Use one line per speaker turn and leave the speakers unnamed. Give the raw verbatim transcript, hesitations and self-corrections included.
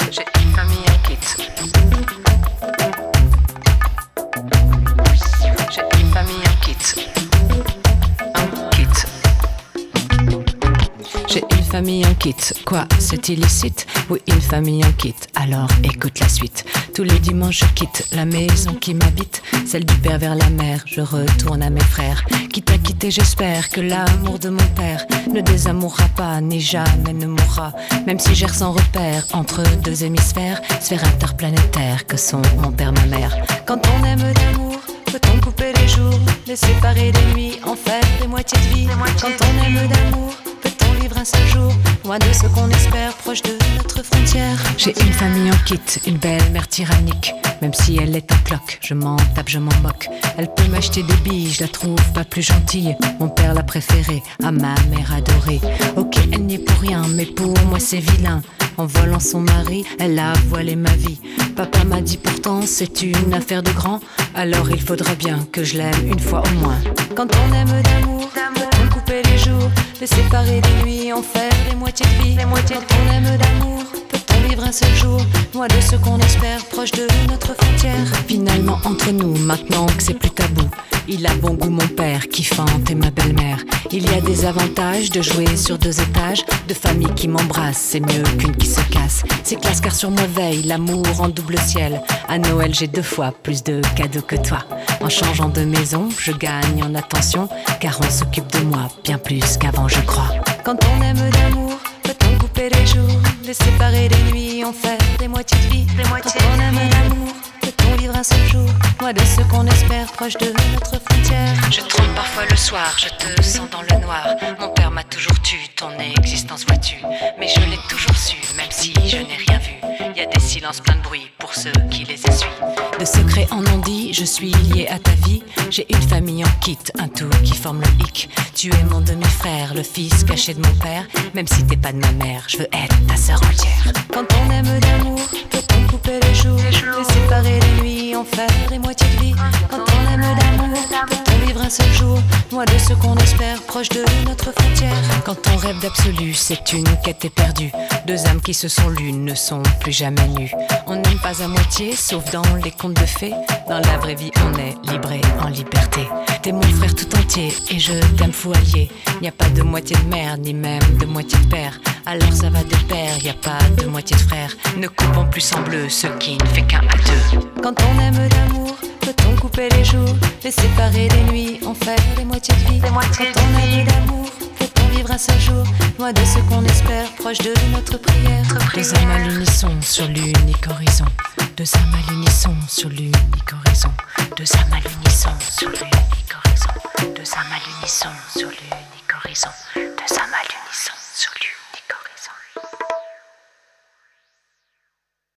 J'ai une famille en kit. J'ai une famille en kit. En kit. J'ai une famille en kit. Quoi, c'est illicite? Oui, une famille en kit. Alors écoute la suite. Tous les dimanches je quitte la maison qui m'habite, celle du père vers la mère. Je retourne à mes frères. Quitte à quitter, j'espère que l'amour de mon père ne désamourera pas, ni jamais ne mourra. Même si j'erre sans repère entre deux hémisphères, sphère interplanétaire que sont mon père, ma mère. Quand on aime d'amour, peut-on couper les jours, les séparer des nuits, en faire des moitiés de vie? Quand on aime d'amour, peut-on vivre un seul jour, loin de ce qu'on espère, proche de notre frontière? J'ai une famille en kit, une belle-mère tyrannique. Même si elle est en cloque, je m'en tape, je m'en moque. Elle peut m'acheter des billes, je la trouve pas plus gentille. Mon père l'a préférée, à ma mère adorée. Ok, elle n'y est pour rien, mais pour moi c'est vilain. En volant son mari, elle a voilé ma vie. Papa m'a dit pourtant c'est une affaire de grand. Alors il faudra bien que je l'aime une fois au moins. Quand on aime d'amour, peut-on couper les jours, les séparer des nuits, en faire des moitiés de vie? Quand on aime d'amour, peut-on vivre un seul jour, loin de ce qu'on espère, proche de notre frontière? Finalement entre nous, maintenant que c'est plus tabou, il a bon goût mon père, kiffante et ma belle-mère. Il y a des avantages de jouer sur deux étages, de famille qui m'embrasse, c'est mieux qu'une qui se casse. C'est classe car sur moi veille l'amour en double ciel. À Noël j'ai deux fois plus de cadeaux que toi. En changeant de maison, je gagne en attention, car on s'occupe de moi bien plus qu'avant je crois. Quand on aime d'amour, peut-on couper les jours, les séparer des nuits, en faire des moitiés de vie? Quand on aime d'amour, peut-on vivre un seul jour, loin de ce qu'on espère, proche de notre frontière? Je tremble parfois le soir, je te sens dans le noir. Mon père m'a toujours tu, ton existence vois-tu. Mais je l'ai toujours su, même si je n'ai rien vu. Il y a des silences pleins de bruit pour ceux qui les essuient. De secrets en ont dit, je suis lié à ta vie. J'ai une famille en kit, un tout qui forme le hic. Tu es mon demi-frère, le fils caché de mon père. Même si t'es pas de ma mère, je veux être ta sœur entière. Quand on aime d'amour, peut-on couper les jours, les séparer les nuits, en faire des moitiés de vie? Quand on aime d'amour, peut-on vivre un seul jour, loin de ce qu'on espère, proche de notre frontière? Quand on rêve d'absolu, c'est une quête éperdue. Deux âmes qui se sont l'une ne sont plus jamais nues. On n'aime pas à moitié, sauf dans les contes de fées. Dans la vraie vie, on est libre et en liberté. T'es mon frère tout entier et je t'aime fou allié. Y a pas de moitié de mère, ni même de moitié de père. Alors ça va de pair, y a pas de moitié de frère. Ne coupons plus en bleu ce qui ne fait qu'un à deux. Quand on aime d'amour, peut-on couper les jours, les séparer des nuits, en faire des moitiés de vie? Quand on aime d'amour, peut-on vivre un seul jour, loin de ce qu'on espère, proche de notre prière? Deux âmes à l'unisson sur l'unique horizon. Deux âmes à l'unisson sur l'unique horizon. Deux âmes à l'unisson sur l'unique horizon. Deux âmes à l'unisson sur l'unique horizon.